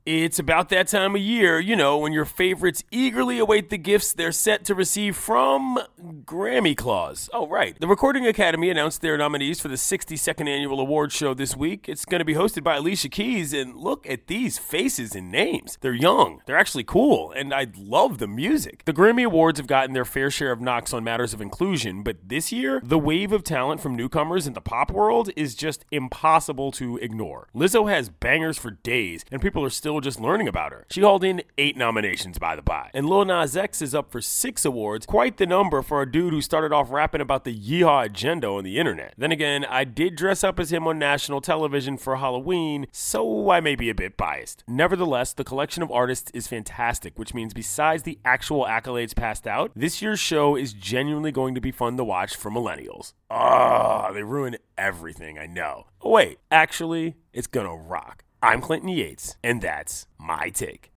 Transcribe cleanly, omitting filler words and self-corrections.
It's about that time of year, when your favorites eagerly await the gifts they're set to receive from Grammy Claus. Oh, right. The Recording Academy announced their nominees for the 62nd Annual Awards Show this week. It's going to be hosted by Alicia Keys, and look at these faces and names. They're young, they're actually cool, and I love the music. The Grammy Awards have gotten their fair share of knocks on matters of inclusion, but this year, the wave of talent from newcomers in the pop world is just impossible to ignore. Lizzo has bangers for days, and people are still just learning about her. She hauled in 8 nominations, by the by. And Lil Nas X is up for 6 awards, quite the number for a dude who started off rapping about the yeehaw agenda on the internet. Then again, I did dress up as him on national television for Halloween, so I may be a bit biased. Nevertheless, the collection of artists is fantastic, which means besides the actual accolades passed out, this year's show is genuinely going to be fun to watch for millennials. They ruin everything, I know. Oh wait, actually, it's gonna rock. I'm Clinton Yates, and that's my take.